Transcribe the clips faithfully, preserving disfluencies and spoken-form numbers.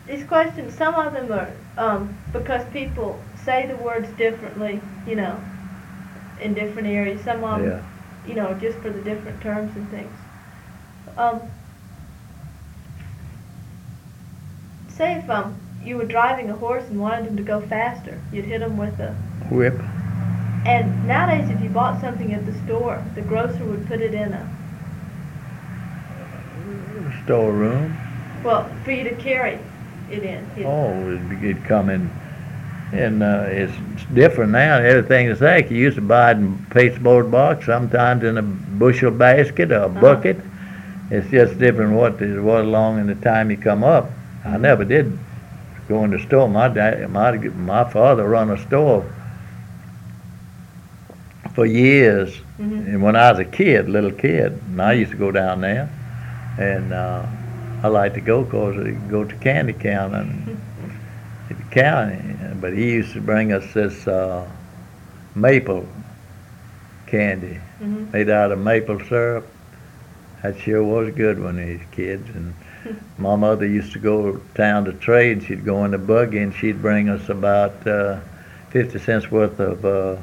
these questions, some of them are um, because people say the words differently, you know, in different areas. Some of them, Yeah. you know, just for the different terms and things. Um, say if um, you were driving a horse and wanted him to go faster, you'd hit him with a Whip. And nowadays, if you bought something at the store, the grocer would put it in a, Storeroom. well, for you to carry it in. It, Oh, it'd, it'd come in. And uh, it's, it's different now. Everything is like you used to buy it in a pasteboard box, sometimes in a bushel basket or a Uh-huh. bucket. It's just different what it was along in the time you come up. I never did go in the store. My dad, my my father run a store for years, Mhm. and when I was a kid, little kid, and I used to go down there, and uh, I like to go because I go to candy counting. At the county, but he used to bring us this uh, maple candy Mhm. made out of maple syrup. That sure was good when we was kids. And my mother used to go down to trade. She'd go in the buggy and she'd bring us about uh, fifty cents worth of uh,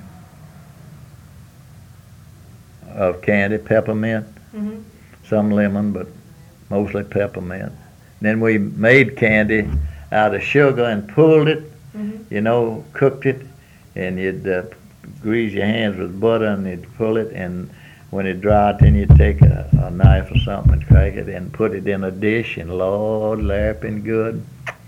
of candy, peppermint, Mhm. some lemon, but mostly peppermint. Then we made candy out of sugar and pulled it, Mhm. you know, cooked it, and you'd uh, grease your hands with butter and you'd pull it, and when it dried, then you'd take a, a knife or something and crack it and put it in a dish, and Lord, laughing good.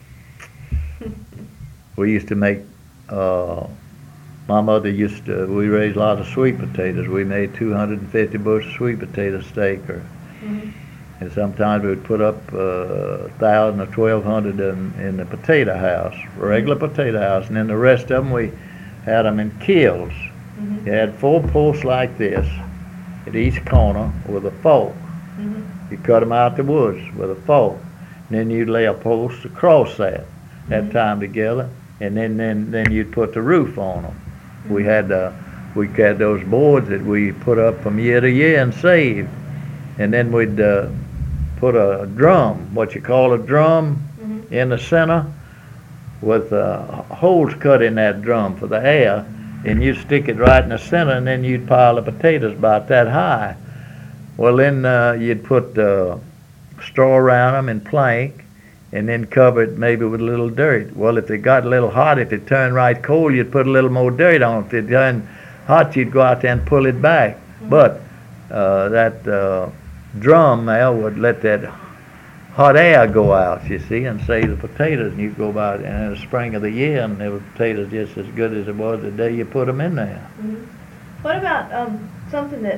We used to make, uh, my mother used to, we raised a lot of sweet potatoes. We made two hundred fifty bushel sweet potato steak, or, Mhm. and sometimes we'd put up uh, one thousand or twelve hundred in, in the potato house, regular potato house, and then the rest of them we had them in kilns. Mhm. You had four posts like this at each corner with a fork. Mhm. You cut them out the woods with a fork, and then you'd lay a post across that, that Mhm. time together, and then, then, then you'd put the roof on them. We Mhm. had uh, we had those boards that we put up from year to year and saved, and then we'd uh, put a drum, what you call a drum, Mhm. in the center with uh, holes cut in that drum for the air, and you'd stick it right in the center, and then you'd pile the potatoes about that high. Well, then uh, you'd put uh, straw around them and plank, and then cover it maybe with a little dirt. Well, if it got a little hot, if it turned right cold, you'd put a little more dirt on it. If it turned hot, you'd go out there and pull it back. Mhm. But uh, that uh, drum there would let that hot air go out, you see, and save the potatoes. And you go about in the spring of the year, and the potatoes just as good as it was the day you put them in there. Mhm. What about um, something that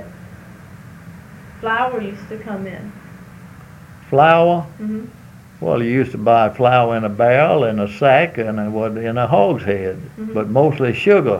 flour used to come in? Flour. Mhm. Well, you used to buy flour in a barrel, in a sack, and it was in a hogshead, Mhm. but mostly sugar.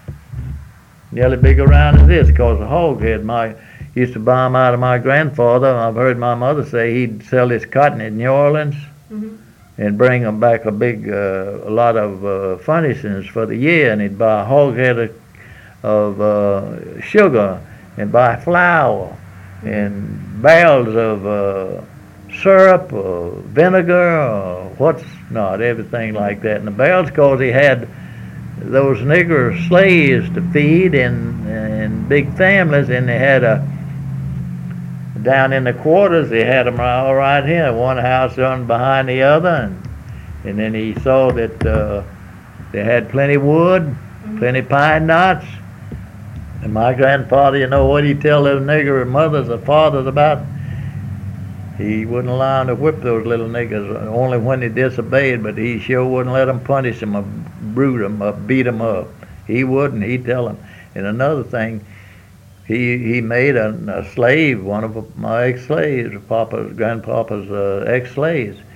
Nearly big around as this, because the hogshead, my used to buy them out of my grandfather. I've heard my mother say he'd sell his cotton in New Orleans Mhm. and bring them back a big, uh, a lot of uh, furnishings for the year, and he'd buy a hogshead of, of uh, sugar and buy flour and barrels of uh, syrup or vinegar or what's not, everything like that. And the barrels, because he had those nigger slaves to feed and, and big families, and they had a, down in the quarters, they had them all right here, one house on behind the other, and, and then he saw that uh, they had plenty wood, Mhm. plenty pine knots. And my grandfather, you know what he'd tell those nigger mothers or fathers about? He wouldn't allow them to whip those little niggers, only when they disobeyed, but he sure wouldn't let them punish them or brute them or beat them up. He wouldn't, he'd tell them. And another thing, he he made a, a slave, one of my ex-slaves, Papa's, grandpapa's uh, ex-slaves.